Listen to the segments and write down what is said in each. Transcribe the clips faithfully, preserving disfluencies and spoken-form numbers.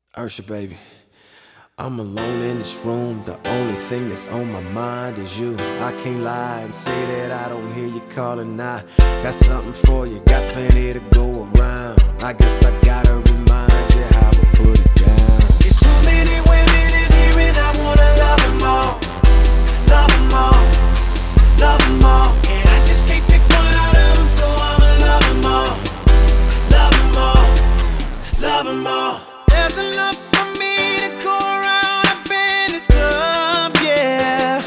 Ursha, baby, I'm alone in this room. The only thing that's on my mind is you. I can't lie and say that I don't hear you calling. I got something for you, got plenty to go around. I guess I gotta remind you how I put it down. There's too many women in here and I wanna love them all. Love them all, love them all. And I just can't pick one out of them, so I'ma love them all. Love them all, love them all. There's enough for me to go around up in this club, yeah.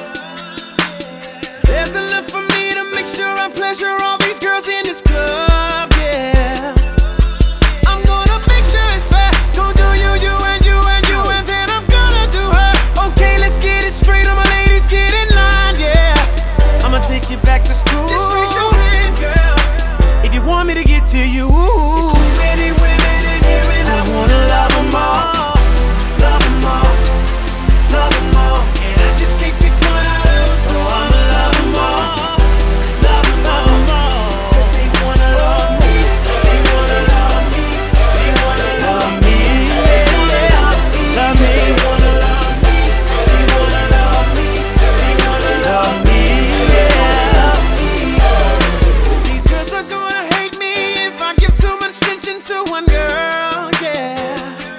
There's enough for me to make sure I pleasure all these girls in this club, yeah. I'm gonna make sure it's fair. Gonna do you, you, and you, and you, and then I'm gonna do her. Okay, let's get it straight, all my ladies, get in line, yeah. I'ma take you back to school. Just raise your hand, girl, if you want me to get to you. It's too many women in here and I wanna love them all. Love them all, love them all. And I just can't pick one out of them, so I'ma love them all. Love them all, cause they wanna love me. They wanna love me. They wanna love me, yeah. Love me. They wanna love me. They wanna love me. They wanna love me, yeah. These girls are gonna hate me if I give too much attention to one girl, yeah.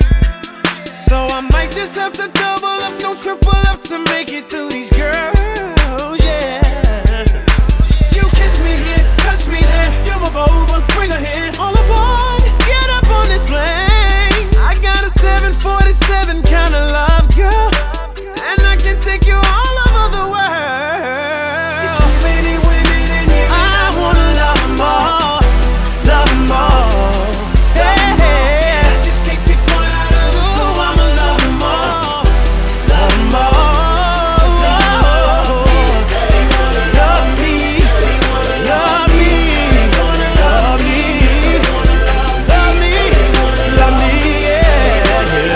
So I might just have to double up, no triple up to make it through these girls, yeah. You kiss me here, touch me there, you move over, bring her here. All aboard, get up on this plane. I got a seven forty-seven kind of love, girl, and I can take you all over the world. There's so many women in here, I wanna love them all. Love them all, hey, hey. I just can't pick one out of them, so I'ma love them all. Love them all, 'cause they wanna love me. They wanna love me. They wanna love me. Love me. Love me, yeah.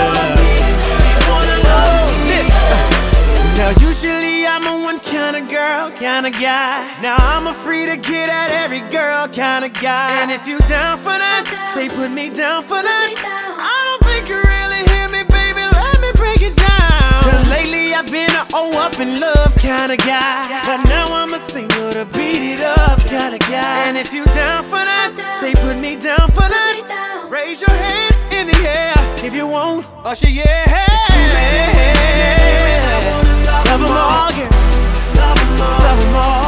They wanna love me. Listen. Now usually I'm a one kind of girl, kind of guy. Now I'm a free to get at every girl kind of guy. And if you down for that, say put me down for that. I don't think you really hear me, baby, let me break it down. Cause lately I've been a oh up in love kind of guy, but now I'm a single to beat it up kind of guy. And if you down for that, say put me down for that. Raise your hands in the air if you want, usher, yeah. Love them all, girl. Love them all.